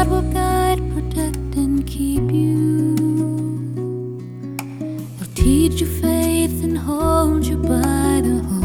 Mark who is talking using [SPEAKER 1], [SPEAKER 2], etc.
[SPEAKER 1] God will guide, protect, and keep you. He'll teach you faith and hold you by the hand.